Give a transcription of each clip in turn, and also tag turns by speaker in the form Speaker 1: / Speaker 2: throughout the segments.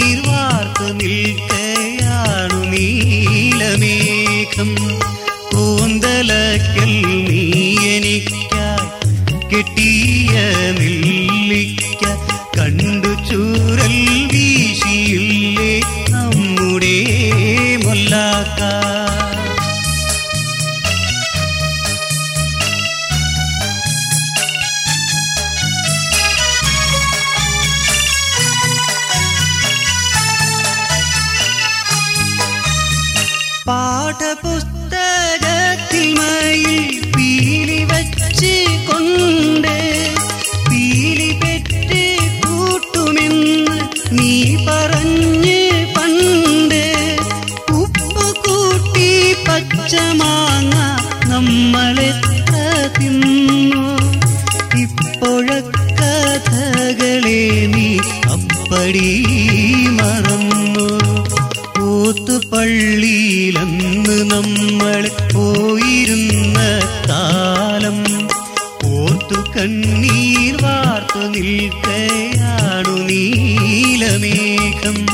Speaker 1: കണ്ണീർ വാർത്തു നിൽക്കയാണു നീലമേഘം. കൂന്തലക്കൽ നീ എനിക്കായി കെട്ടിയ നെല്ലിക്ക കണ്ടു ചൂരൽ വീശിയില്ലേ നമ്മുടെ മൊല്ലാക്ക. പാഠപുസ്തകത്തിൽ മയിൽ പീലി വച്ച് കൊണ്ട് പീലി പെറ്റ് കൂട്ടുമെന്ന് നീ പറഞ്ഞ് പണ്ട്. ഉപ്പ് കൂട്ടി പച്ചമാങ്ങ നമ്മളെത്ര തിന്നു. ഇപ്പോഴക്കഥകളെ നീ അപ്പടി മറന്നു. പള്ളിയിലന്ന് നമ്മൾ പോയിരുന്ന കാലം ഓർത്തു കണ്ണീർ വാർത്തു നിൽക്കയാണു നീലമേഘം.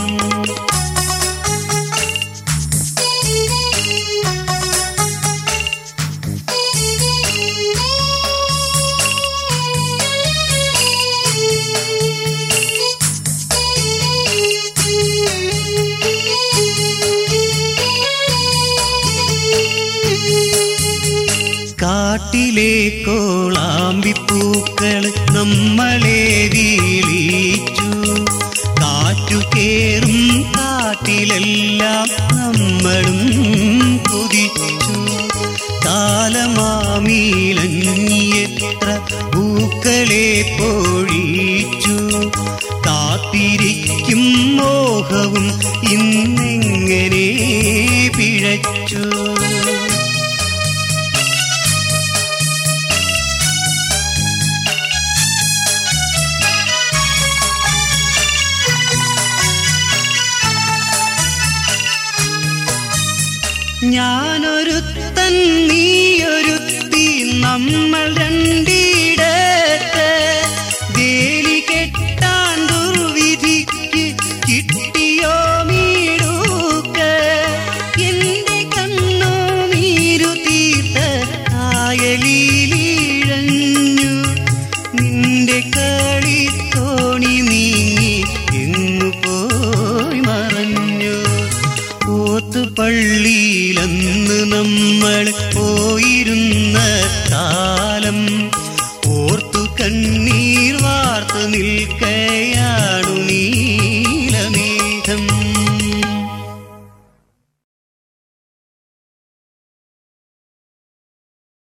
Speaker 1: കാട്ടിലെ കോളാമ്പിപ്പൂക്കൾ നമ്മളെ വീളിച്ചു. കാറ്റു കേറും കാട്ടിലെല്ലാം നമ്മളും കൊതിച്ചു. കാലമാമീലഞ്ഞിയെത്ര പൂക്കളെ പൊഴിച്ചു. കാത്തിരിക്കും മോഹവും ഇന്നെങ്ങനെ പിഴച്ചു. ഞാനൊരുത്തൻ നീയൊരുത്തി നമ്മൾ രണ്ടിടത്ത് വേലി കെട്ടാൻ ദുർവിധിക്ക് കിട്ടിയോ മീടൂക്ക്. എന്റെ കണ്ണോ നീരു തീർത്ത കായലിലിഴഞ്ഞു. നിന്റെ കളിത്തോണി നീങ്ങി എങ്ങു പോയി മറഞ്ഞു. പള്ളിയിലന്ന് നമ്മൾ പോയിരുന്ന കാലം ഓർത്തു കണ്ണീർ വാർത്തു നിൽക്കയാണു നീ